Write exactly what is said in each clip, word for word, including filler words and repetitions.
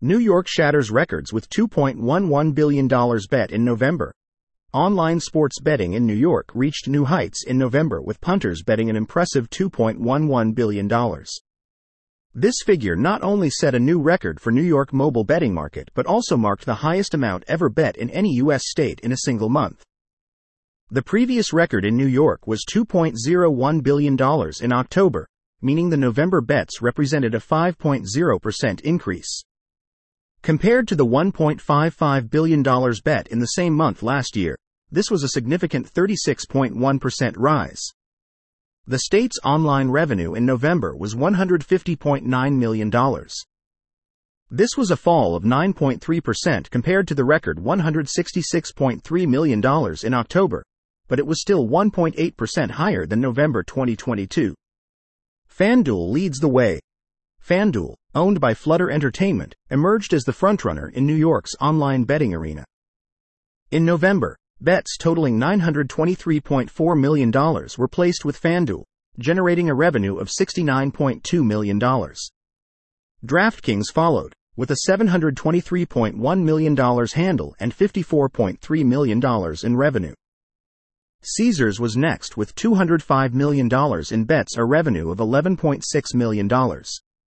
New York shatters records with two point one one billion dollars bet in November. Online sports betting in New York reached new heights in November, with punters betting an impressive two point one one billion dollars. This figure not only set a new record for New York mobile betting market but also marked the highest amount ever bet in any U S state in a single month. The previous record in New York was two point zero one billion dollars in October, meaning the November bets represented a five point zero percent increase. Compared to the one point five five billion dollars bet in the same month last year, this was a significant thirty-six point one percent rise. The state's online revenue in November was one hundred fifty point nine million dollars. This was a fall of nine point three percent compared to the record one hundred sixty-six point three million dollars in October, but it was still one point eight percent higher than November twenty twenty-two. FanDuel leads the way. FanDuel, owned by Flutter Entertainment, emerged as the frontrunner in New York's online betting arena. In November, bets totaling nine hundred twenty-three point four million dollars were placed with FanDuel, generating a revenue of sixty-nine point two million dollars. DraftKings followed, with a seven hundred twenty-three point one million dollars handle and fifty-four point three million dollars in revenue. Caesars was next with two hundred five million dollars in bets, a revenue of eleven point six million dollars.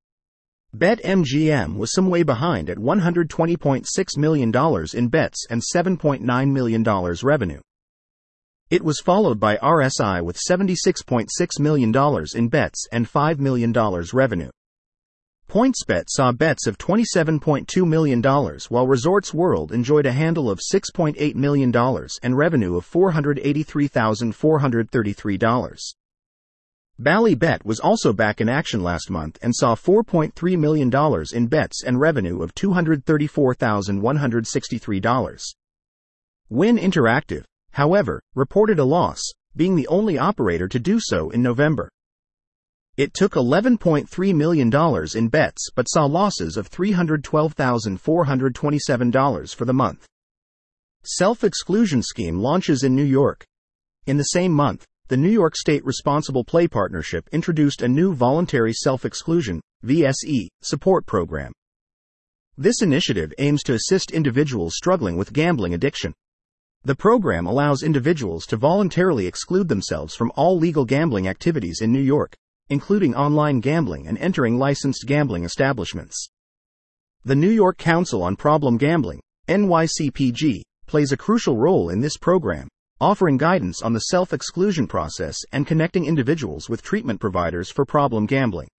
BetMGM was some way behind at one hundred twenty point six million dollars in bets and seven point nine million dollars revenue. It was followed by R S I with seventy-six point six million dollars in bets and five million dollars revenue. PointsBet saw bets of twenty-seven point two million dollars, while Resorts World enjoyed a handle of six point eight million dollars and revenue of four hundred eighty-three thousand four hundred thirty-three dollars. Bally Bet was also back in action last month and saw four point three million dollars in bets and revenue of two hundred thirty-four thousand one hundred sixty-three dollars. Wynn Interactive, however, reported a loss, being the only operator to do so in November. It took eleven point three million dollars in bets but saw losses of three hundred twelve thousand four hundred twenty-seven dollars for the month. Self-exclusion scheme launches in New York. In the same month, the New York State Responsible Play Partnership introduced a new voluntary self-exclusion (V S E) support program. This initiative aims to assist individuals struggling with gambling addiction. The program allows individuals to voluntarily exclude themselves from all legal gambling activities in New York, including online gambling and entering licensed gambling establishments. The New York Council on Problem Gambling, N Y C P G, plays a crucial role in this program, offering guidance on the self-exclusion process and connecting individuals with treatment providers for problem gambling.